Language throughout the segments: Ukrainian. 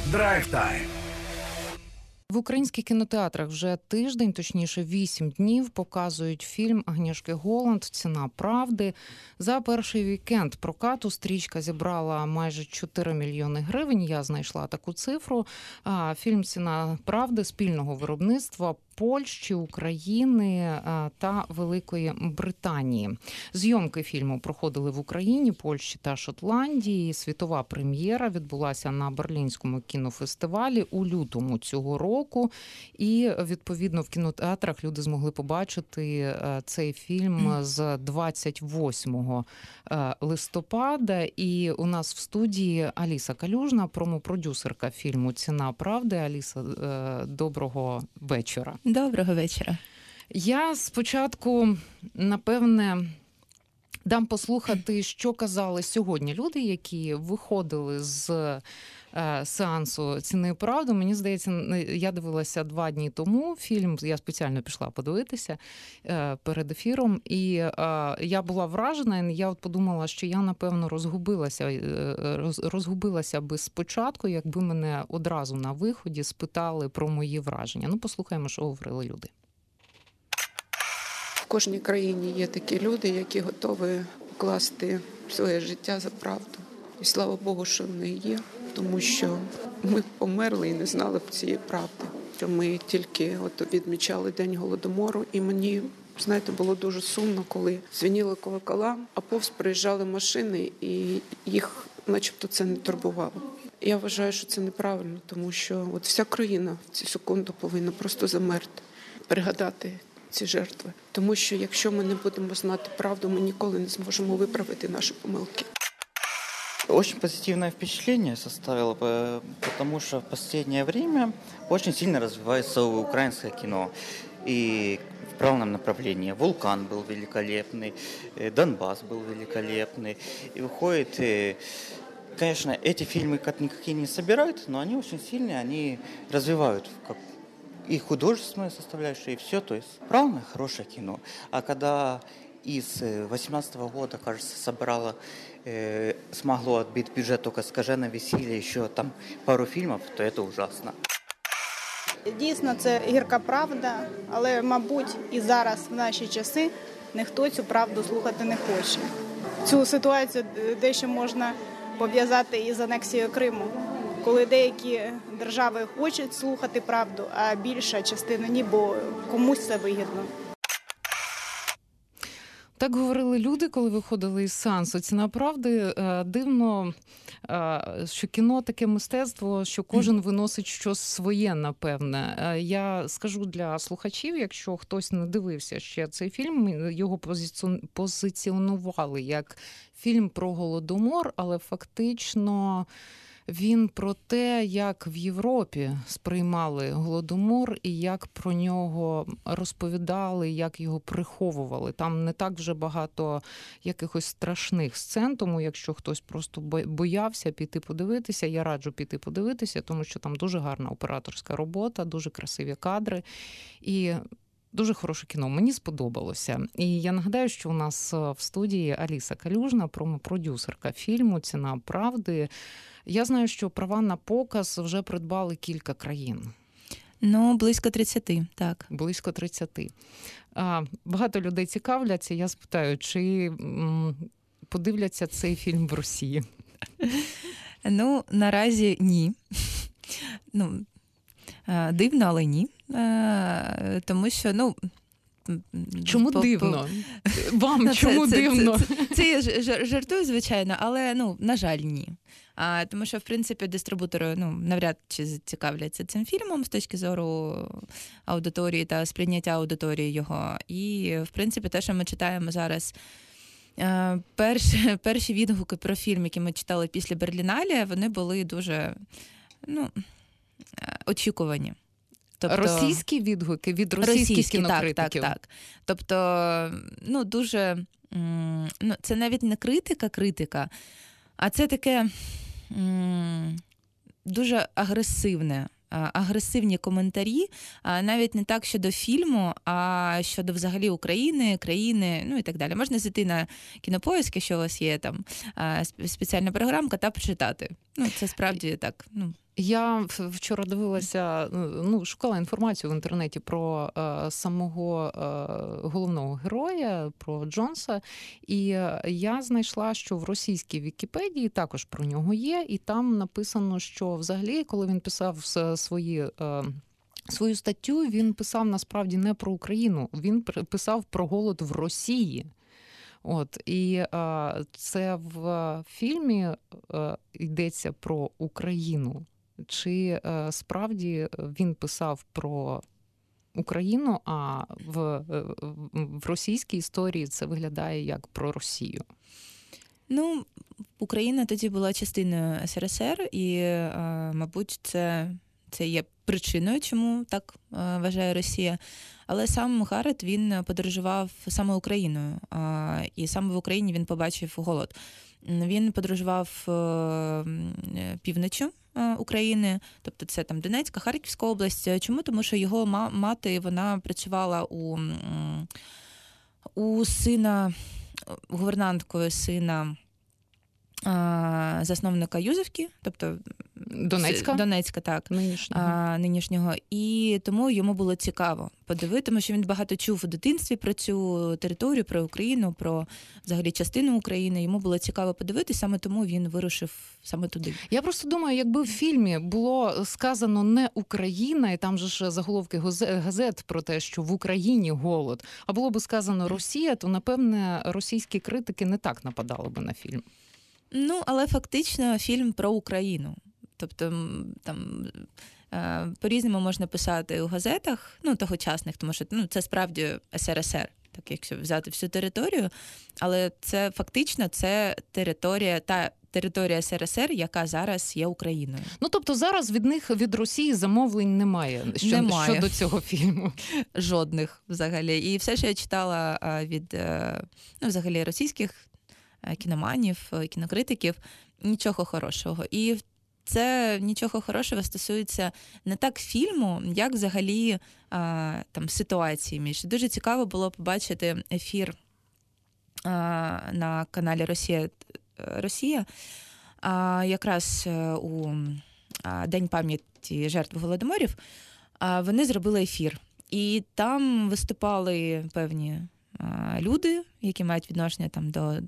Драйв-тайм. В українських кінотеатрах вже тиждень, точніше 8 днів, показують фільм Агнєшки Голланд «Ціна правди». За перший вікенд прокату стрічка зібрала майже 4 мільйони гривень. Я знайшла таку цифру. Фільм «Ціна правди» спільного виробництва Польщі, України та Великої Британії. Зйомки фільму проходили в Україні, Польщі та Шотландії. Світова прем'єра відбулася на Берлінському кінофестивалі у лютому цього року. І, відповідно, в кінотеатрах люди змогли побачити цей фільм з 28 листопада. І у нас в студії Аліса Калюжна, промопродюсерка фільму «Ціна правди». Аліса, доброго вечора. Доброго вечора. Я спочатку, напевне, дам послухати, що казали сьогодні люди, які виходили з сеансу «Ціни правди». Мені здається, я дивилася 2 дні тому фільм, я спеціально пішла подивитися перед ефіром, і я була вражена, і я от подумала, що я, напевно, розгубилася би спочатку, якби мене одразу на виході спитали про мої враження. Ну, послухаємо, що говорили люди. В кожній країні є такі люди, які готові покласти своє життя за правду. І слава Богу, що вони є, тому що ми померли і не знали б цієї правди. Ми тільки відмічали День Голодомору, і мені, знаєте, було дуже сумно, коли дзвеніли колокола, а повз приїжджали машини, і їх начебто це не турбувало. Я вважаю, що це неправильно, тому що вся країна в цю секунду повинна просто замерти, пригадати ці жертви. Тому що якщо ми не будемо знати правду, ми ніколи не зможемо виправити наші помилки. Очень позитивное впечатление составило, потому что в последнее время очень сильно развивается украинское кино. И в правильном направлении. «Вулкан» был великолепный, «Донбасс» был великолепный. И выходит, конечно, эти фильмы как никакие не собирают, но они очень сильные, они развивают и художественную составляющую, и все. То есть правильно хорошее кино. А когда из 2018 года, кажется, смогло отбить бюджет только «Скажене весілля», еще там пару фильмов, то это ужасно. Дійсно, це гірка правда, але, мабуть, і зараз, в наші часи, ніхто цю правду слухати не хоче. Цю ситуацію дещо можна пов'язати із анексією Криму, коли деякі держави хочуть слухати правду, а більша частина ні, бо комусь це вигідно. Так говорили люди, коли виходили із сеансу «Ціна правди». Дивно, що кіно таке мистецтво, що кожен виносить щось своє, напевне. Я скажу для слухачів, якщо хтось не дивився ще цей фільм, його позиціонували як фільм про Голодомор, але фактично він про те, як в Європі сприймали Голодомор і як про нього розповідали, як його приховували. Там не так вже багато якихось страшних сцен, тому якщо хтось просто боявся піти подивитися, я раджу піти подивитися, тому що там дуже гарна операторська робота, дуже красиві кадри і дуже хороше кіно. Мені сподобалося. І я нагадаю, що у нас в студії Аліса Калюжна, промопродюсерка фільму «Ціна правди». Я знаю, що права на показ вже придбали кілька країн. Ну, близько 30, так. Близько 30. Багато людей цікавляться. Я спитаю, чи подивляться цей фільм в Росії? Ну, наразі ні. Ну, дивно, але ні. Тому що, чому дивно? Вам чому дивно? Це я жартую, звичайно, але, на жаль, ні. Тому що, в принципі, дистрибутори навряд чи зацікавляться цим фільмом з точки зору аудиторії та сприйняття аудиторії його. І, в принципі, те, що ми читаємо зараз, перші відгуки про фільм, які ми читали після Берлінале, вони були дуже, очікувані. Тобто, російські відгуки від російських кінокритиків? Так. Тобто, дуже, це навіть не критика, а це таке дуже агресивні коментарі, навіть не так щодо фільму, а щодо взагалі України, країни, і так далі. Можна зайти на Кінопоїзк, якщо у вас є там спеціальна програмка, та почитати. Це справді так, Я вчора дивилася, шукала інформацію в інтернеті про самого головного героя, про Джонса, і я знайшла, що в російській Вікіпедії також про нього є, і там написано, що взагалі, коли він писав свою статтю, він писав насправді не про Україну, він писав про голод в Росії. І це в фільмі йдеться про Україну. Чи справді він писав про Україну, а в російській історії це виглядає як про Росію? Україна тоді була частиною СРСР, і, мабуть, це є причиною, чому так вважає Росія. Але сам Гарет, він подорожував саме Україною, і саме в Україні він побачив голод. Він подорожував півночі України, тобто це там Донецька, Харківська область. Чому? Тому що його мати, вона працювала у сина, гувернанткою сина засновника Юзівки, тобто Донецька, так, нинішнього. І тому йому було цікаво подивити, тому що він багато чув у дитинстві про цю територію, про Україну, про взагалі частину України. Йому було цікаво подивитися, саме тому він вирушив саме туди. Я просто думаю, якби в фільмі було сказано не Україна, і там же ж заголовки газет про те, що в Україні голод, а було б сказано Росія, то, напевне, російські критики не так нападали би на фільм. Але фактично фільм про Україну. Тобто там по-різному можна писати у газетах, тогочасних, тому що це справді СРСР, так якщо взяти всю територію, але це фактично територія СРСР, яка зараз є Україною. Тобто зараз від Росії замовлень немає щодо цього фільму? Жодних взагалі. І все, що я читала від взагалі російських кіноманів, кінокритиків, нічого хорошого. І це нічого хорошого стосується не так фільму, як взагалі там ситуації. Дуже цікаво було побачити ефір на каналі Росія, якраз у День пам'яті жертв Голодоморів. Вони зробили ефір. І там виступали певні люди, які мають відношення там до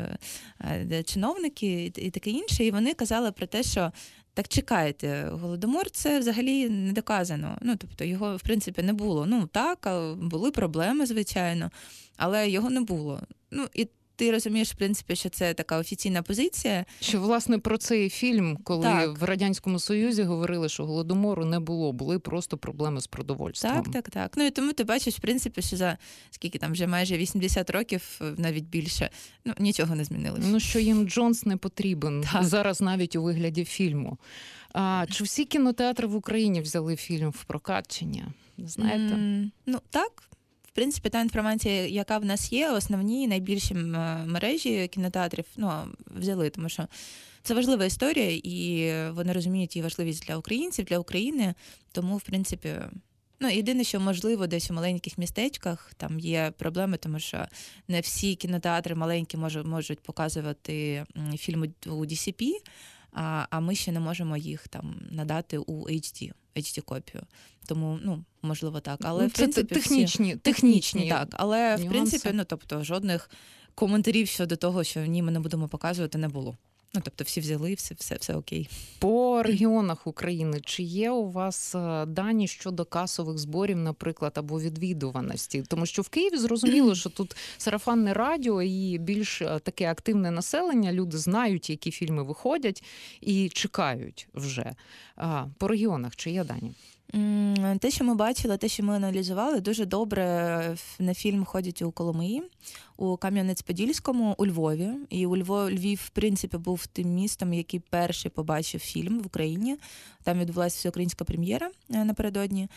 чиновники і таке інше, і вони казали про те, що так чекайте, Голодомор це взагалі не доказано. Тобто його, в принципі, не було. Так, були проблеми, звичайно, але його не було. І ти розумієш, в принципі, що це така офіційна позиція. Що, власне, про цей фільм, коли в Радянському Союзі говорили, що Голодомору не було, були просто проблеми з продовольством. Так. І тому ти бачиш, в принципі, що за скільки там вже майже 80 років, навіть більше, нічого не змінилося. Що їм Джонс не потрібен зараз навіть у вигляді фільму. Чи всі кінотеатри в Україні взяли фільм в прокат, чи ні? Знаєте? Так. В принципі, та інформація, яка в нас є, основні найбільші мережі кінотеатрів взяли, тому що це важлива історія, і вони розуміють її важливість для українців, для України. Тому, в принципі, єдине, що можливо, десь у маленьких містечках там є проблеми, тому що не всі кінотеатри маленькі можуть показувати фільм у DCP, а ми ще не можемо їх там надати у HD-копію. Тому, можливо, так. Але, в принципі, технічні, так. Але, в принципі, тобто, жодних коментарів щодо того, що ні, ми не будемо показувати, не було. Тобто, всі взяли, все окей. По регіонах України, чи є у вас дані щодо касових зборів, наприклад, або відвідуваності? Тому що в Києві зрозуміло, що тут сарафанне радіо і більш таке активне населення, люди знають, які фільми виходять і чекають вже. По регіонах, чи є дані? Те, що ми бачили, те, що ми аналізували, дуже добре на фільм ходять у Коломиї, у Кам'янець-Подільському, у Львові. І Львів, в принципі, був тим містом, який перший побачив фільм в Україні. Там відбулася всеукраїнська прем'єра напередодні.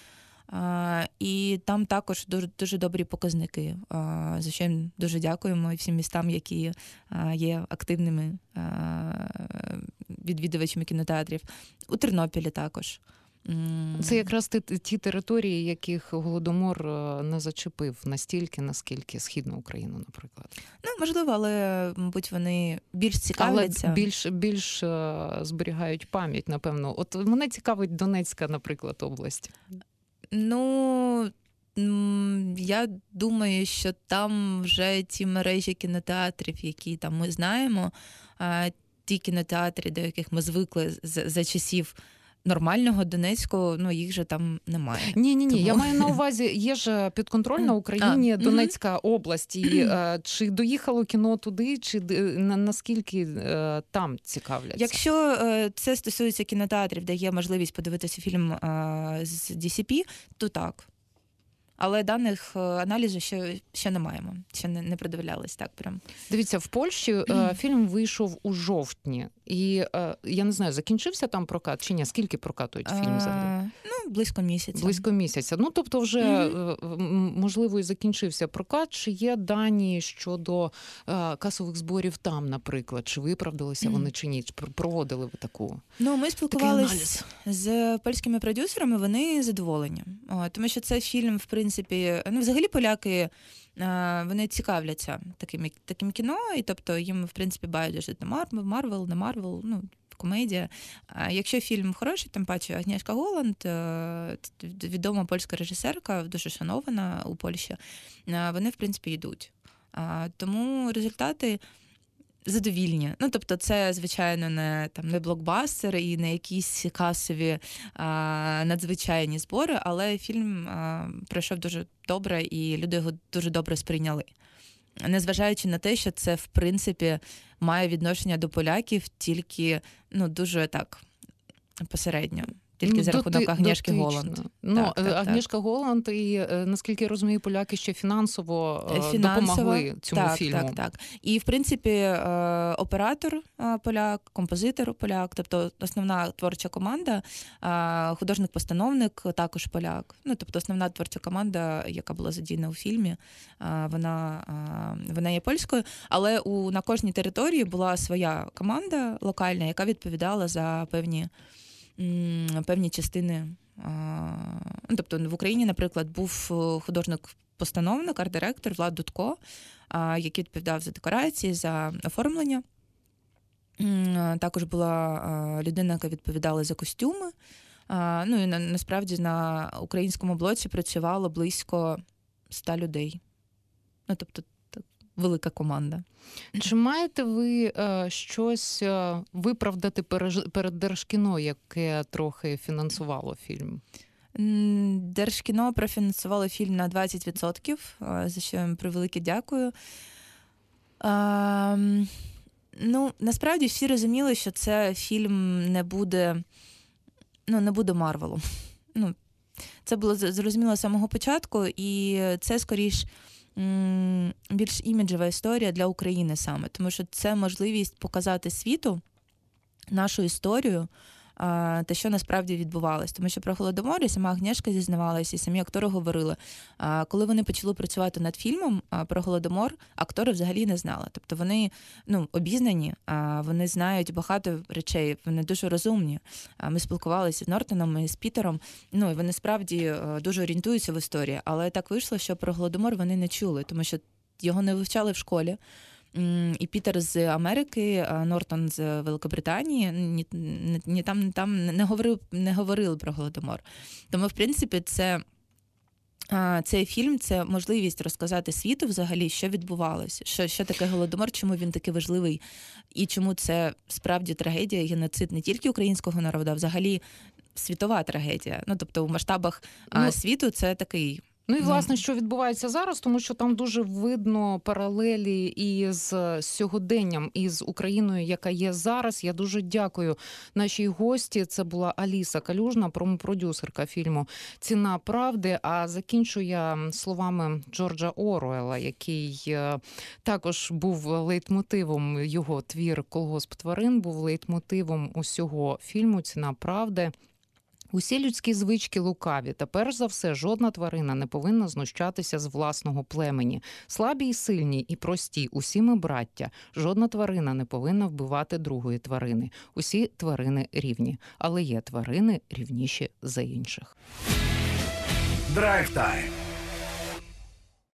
І там також дуже добрі показники. За що їм дуже дякуємо всім містам, які є активними відвідувачами кінотеатрів. У Тернополі також. Це якраз ті території, яких Голодомор не зачепив настільки, наскільки Східну Україну, наприклад. Ну, можливо, але, мабуть, вони більш цікавляться. Але більш зберігають пам'ять, напевно. От мене цікавить Донецька, наприклад, область. Ну, я думаю, що там вже ті мережі кінотеатрів, які там ми знаємо, ті кінотеатри, до яких ми звикли за часів нормального Донецького, ну, їх же там немає. Ні, Тому... я маю на увазі, є ж підконтрольна Україні Донецька область, і чи доїхало кіно туди, чи наскільки там цікавляться? Якщо це стосується кінотеатрів, де є можливість подивитися фільм з DCP, то так. Але даних аналізу ще не маємо, ще не придивлялись так прям. Дивіться, в Польщі фільм вийшов у жовтні, і я не знаю, закінчився там прокат чи ні? Скільки прокатують фільм взагалі? Ну, близько місяця. Близько місяця. Ну, тобто вже, можливо, і закінчився прокат. Чи є дані щодо касових зборів там, наприклад? Чи виправдалися вони, чи ні? Чи проводили ви таку? Ну, ми спілкувалися з польськими продюсерами, вони задоволені. Тому що це фільм, в принципі, ну, взагалі поляки, вони цікавляться таким кіно, і тобто їм, в принципі, байдуже Марвел, не Марвел, ну, комедія. А якщо фільм хороший, тим паче Агнєшка Голланд, відома польська режисерка, дуже шанована у Польщі, вони, в принципі, йдуть. Тому результати задовільні. Ну, тобто це, звичайно, не блокбастер і не якісь касові надзвичайні збори, але фільм пройшов дуже добре, і люди його дуже добре сприйняли. Незважаючи на те, що це, в принципі, має відношення до поляків тільки, ну, дуже так, посередньо. Тільки за рахунок Агнєшки Голланд. Ну, Агнєшка Голланд і, наскільки я розумію, поляки ще фінансово допомогли цьому фільму. Так. І, в принципі, оператор поляк, композитор поляк, тобто основна творча команда, художник-постановник також поляк. Ну, тобто основна творча команда, яка була задіяна у фільмі, вона є польською, але на кожній території була своя команда локальна, яка відповідала за певні частини. Тобто в Україні, наприклад, був художник-постановник, арт-директор Влад Дудко, який відповідав за декорації, за оформлення. Також була людина, яка відповідала за костюми. Ну і насправді на українському блоці працювало близько 100 людей. Ну, тобто велика команда. Чи маєте ви щось виправдати перед Держкіно, яке трохи фінансувало фільм? Держкіно профінансувало фільм на 20%, за що їм превелике дякую. Ну, насправді всі розуміли, що це фільм не буде Марвелом. Ну, це було зрозуміло з самого початку, і це, скоріш, більш іміджева історія для України саме, тому що це можливість показати світу нашу історію, те, що насправді відбувалось. Тому що про Голодомор і сама Агнєшка зізнавалася, і самі актори говорили. Коли вони почали працювати над фільмом про Голодомор, актори взагалі не знали. Тобто вони обізнані, вони знають багато речей, вони дуже розумні. Ми спілкувалися з Нортоном і з Пітером, і вони справді дуже орієнтуються в історії. Але так вийшло, що про Голодомор вони не чули, тому що його не вивчали в школі. І Пітер з Америки, Нортон з Великобританії ні там не говорили про Голодомор. Тому, в принципі, цей фільм – це можливість розказати світу взагалі, що відбувалося, що таке Голодомор, чому він такий важливий, і чому це справді трагедія, геноцид не тільки українського народу, а взагалі світова трагедія. Ну, тобто, у масштабах світу це такий... Ну і, власне, що відбувається зараз, тому що там дуже видно паралелі із сьогоденням, із Україною, яка є зараз. Я дуже дякую нашій гості. Це була Аліса Калюжна, промопродюсерка фільму «Ціна правди». А закінчу я словами Джорджа Оруелла, який також був лейтмотивом, його твір «Колгосп тварин» був лейтмотивом усього фільму «Ціна правди». Усі людські звички лукаві, та перш за все жодна тварина не повинна знущатися з власного племені. Слабі і сильні, і прості, усі ми браття. Жодна тварина не повинна вбивати другої тварини. Усі тварини рівні, але є тварини рівніші за інших. Драйв-тайм.